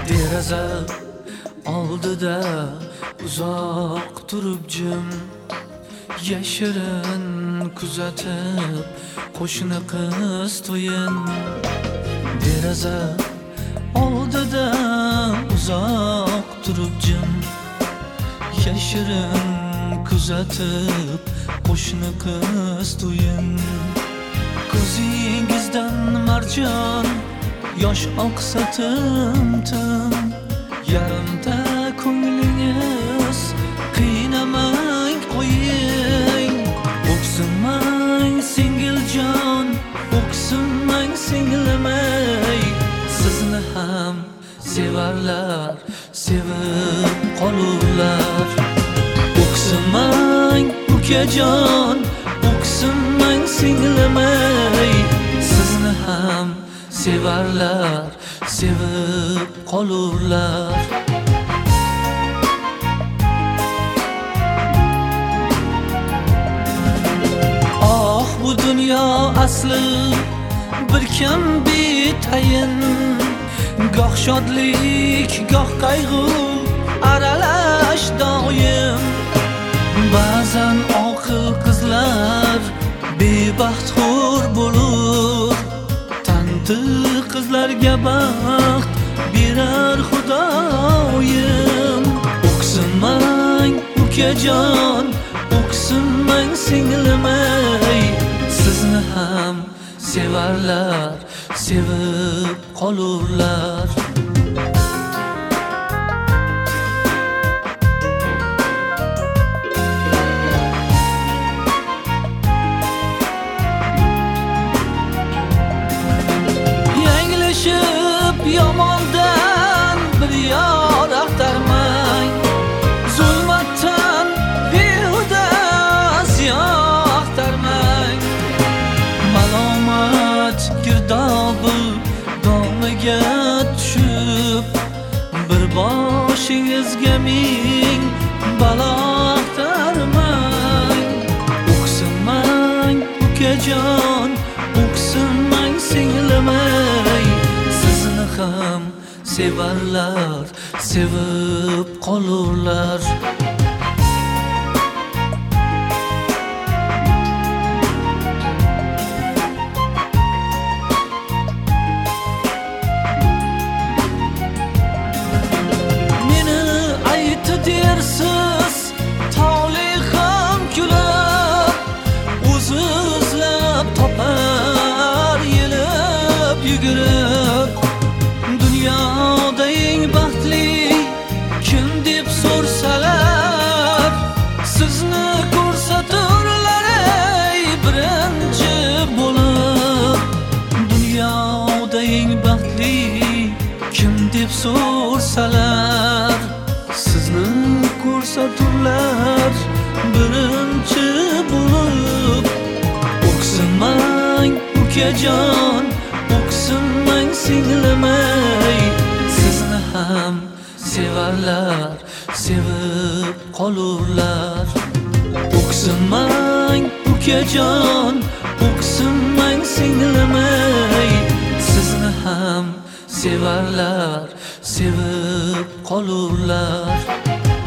Deraza oldida uzoq turib jim, yashirin kuzatib qo'shni qiz to'yin. Deraza oldida uzoq turib jim, yashirin kuzatib qo'shni qiz to'yin. Ko'zingizdan marjon yosh oqsa tim-tim, yarimta ko'nglingiz qiynamang qo'ying. O'ksinmang singiljon, o'ksinmang singlimay, sizni ham sevarlar, sevib qolurlar. O'ksinmang ukajon, o'ksinmang singlimay, sizni ham sevarlar, sevib qolurlar. Oh, bu dunyo asli bir kam betayin, goh shodlik, goh qayg'u aralash doim. Ba'zan oqil qizlar bebaxt xor bo'lur, tanti qizlarga baxt berar Xudoyim. O'ksinmang ukajon, o'ksinmang singlimay, sizni ham sevarlar, sevib qolurlar. Yomondan bir yor axtarmang, zulmatdan behuda ziyon axtarmang. Malomat girdobi domiga tushib, bir boshingizga ming balo axtarmang. O'ksinmang ukajon, o'ksinmang singlimay, sizni ham sevarlar, sevib qolurlar. Meni aytdi dersiz, tog'li ham kulib, o'zi izlab topar yelib yugurib. Dunyoda eng baxtli kim deb so'rsalar, sizni ko'rsaturlar ey birinchi bo'lib. Dunyoda eng baxtli kim deb so'rsalar, sizni ko'rsaturlar birinchi bo'lib. O'ksinmang ukajon, o'ksinmang singlimay, sizni ham sevarlar, sevib qolurlar. O'ksinmang ukajon, o'ksinmang singlimay, sizni ham sevarlar, sevib qolurlar.